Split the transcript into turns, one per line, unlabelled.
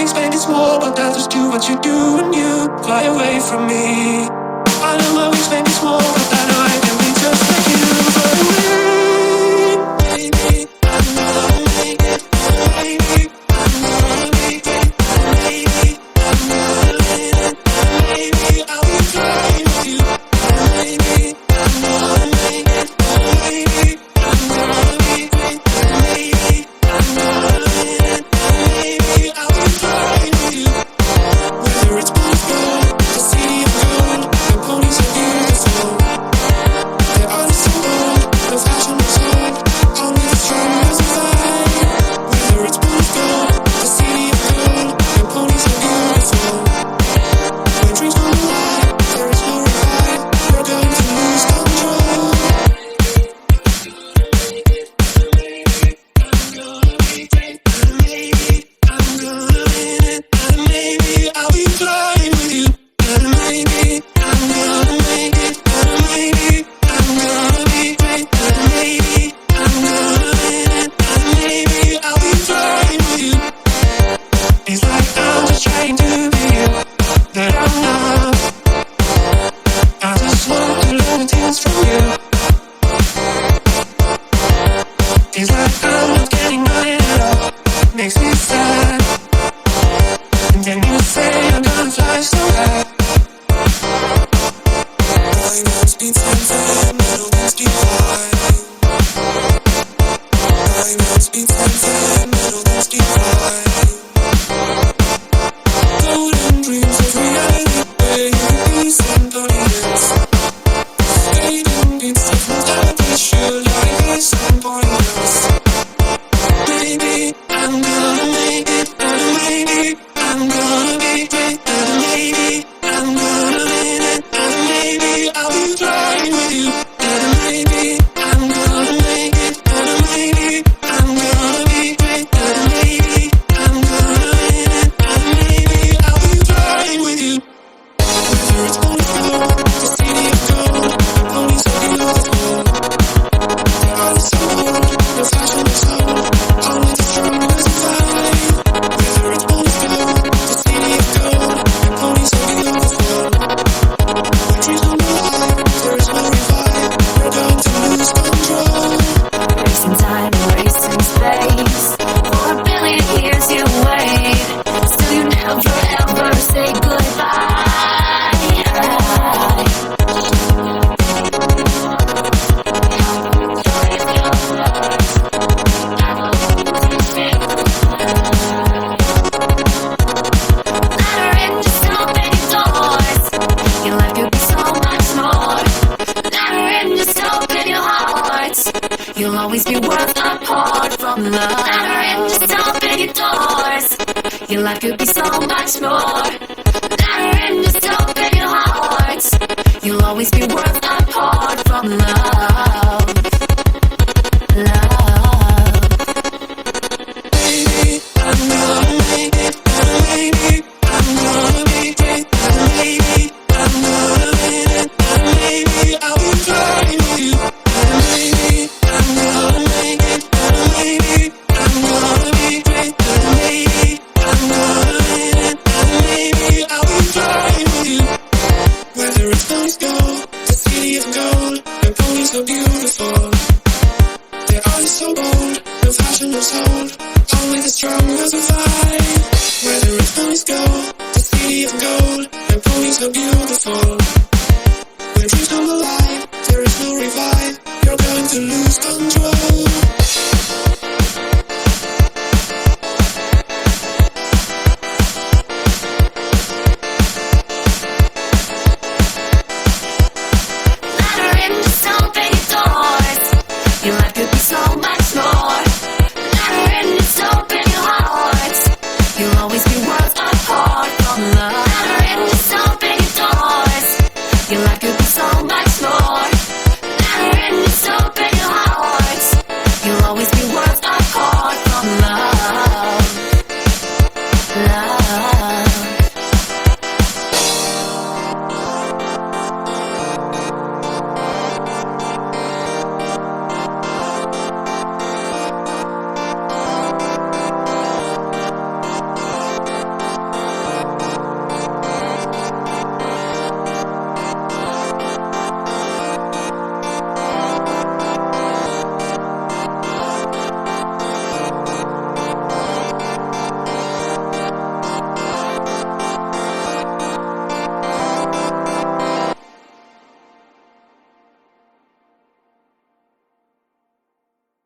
wingspan is small, but I'll just do what you do when you fly away from me. I know my wingspan is small, but I know I can be just like you. Fly away, baby. I'm gonna make it, baby. I'm gonna make it, baby. I'm gonna make it, baby. I'll be flying with you, baby. I'm gonna make it, baby. I'm gonna make it, baby. I'm gonna make it, baby. I'll be flying with you. Whether it's Boston, the city of gold, the ponies are beautiful. They're unassumable, the fashion is old, only the strong will survive. Whether it's Boston, the city of gold, the ponies are beautiful. When dreams come alive, there is no revive. We're going to lose control. I'll be flying with you, and maybe I'm gonna make it, and maybe I'm gonna be great, and maybe I'm gonna win it, and maybe I'll be flying with you. It's like I'm just trying to be you, that I'm not. I just want to learn things from you. It's like I'm not getting my head up, makes me sad. And then you say I'm gonna fly so high. Diamonds beat sunset, metal dance divine. Diamonds beat sunset, metal dance divine. Golden dreams of reality, where you can be somebody else. Fading beats of mortality, sure like there's somebody else. Maybe I'm gonna make it, and maybe I'm gonna be great, and maybe I'm gonna win it, and maybe I'll be flying with you, and maybe I'm gonna make it, and maybe I'm gonna be great, and maybe I'm gonna win it, and maybe I'll be flying with you. Whether it's Monaco, the city of gold, the ponies are beautiful. They're unassumable, the fashion is old, only the strong will survive. Whether it's Monaco, the city of gold, the ponies are beautiful. When dreams come alive, there is no revive. We're going to lose control.
Racing time, racing space. For a billion years you wait. Still you never ever say goodbye. Ladder in, just open your doors. Your life could be so much more. Ladder in, just open your hearts. You'll always be worth apart from love. Ladder in, just open your doors. Your life could be so much more. Ladder in, just open your hearts. You'll always be